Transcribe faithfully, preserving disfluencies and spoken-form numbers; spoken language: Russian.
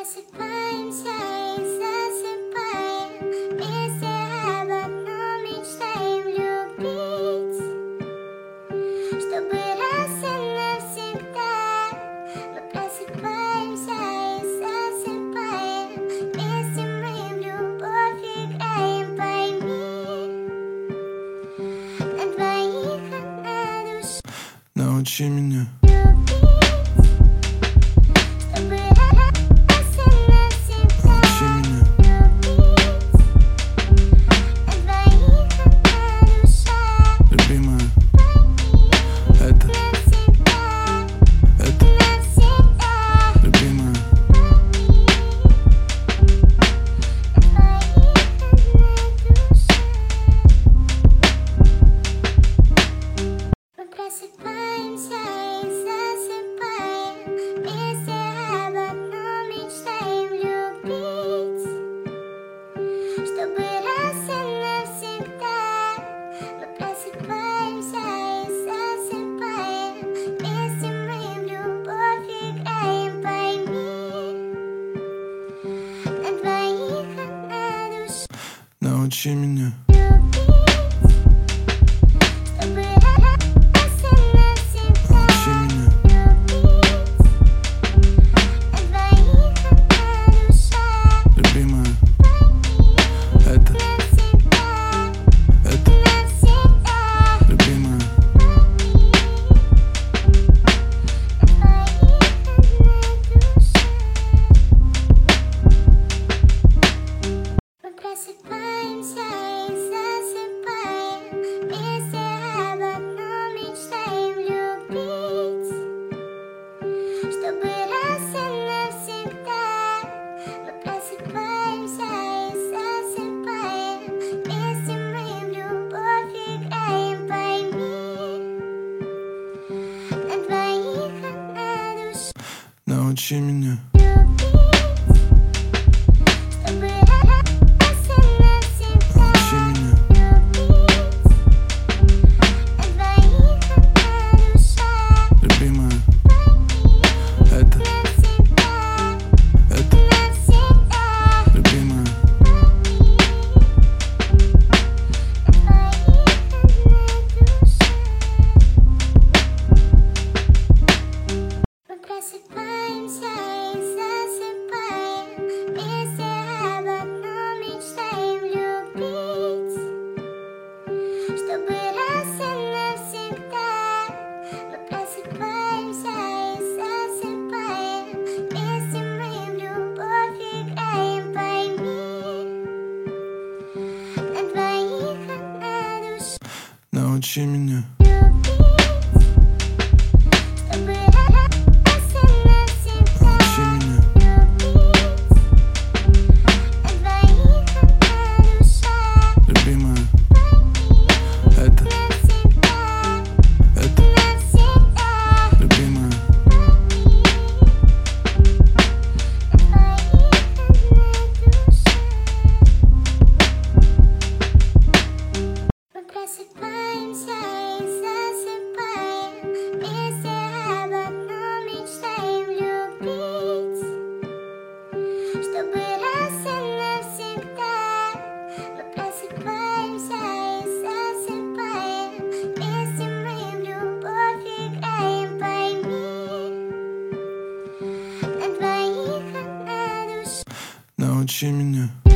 Просыпаемся и засыпаем, вместе об одном мечтаем любить, чтобы раз и навсегда. Мы просыпаемся и засыпаем, вместе мы в любовь играем, пойми, на двоих одна душа. Научи меня. Просыпаемся и засыпаем, вместе об одном мечтаем любить, чтобы раз и навсегда. Мы просыпаемся и засыпаем, вместе мы в любовь играем, пойми, на двоих одна душа. Научи меня. Просыпаемся и засыпаем, вместе об одном мечтаем любить, чтобы раз и навсегда. Мы просыпаемся и засыпаем, вместе мы в любовь играем, пойми, на двоих одна душа. Научи меня. Просыпаемся и засыпаем, вместе об одном мечтаем любить, чтобы раз и навсегда. Мы просыпаемся и засыпаем, вместе мы в любовь играем, пойми, на двоих одна душа. Научи меня. Просыпаемся и засыпаем, вместе об одном мечтаем любить, чтобы раз и навсегда. Мы просыпаемся и засыпаем, вместе мы в любовь играем, пойми, на двоих одна душа. Научи меня.